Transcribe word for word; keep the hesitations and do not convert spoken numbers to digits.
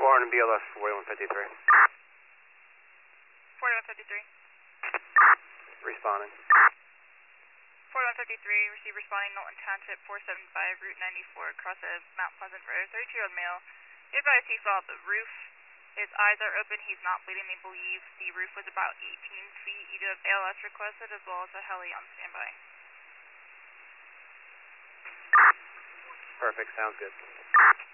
Warren B L S forty-one fifty-three. forty-one fifty-three. Responding. forty-one fifty-three, receive responding Knowlton Township, four seven five, Route ninety-four, across a Mount Pleasant Road. thirty-two-year-old male. Hit by a T-fall at the roof. His eyes are open. He's not bleeding. They believe the roof was about eighteen feet. You do have A L S requested as well as a heli on standby. Perfect. Sounds good.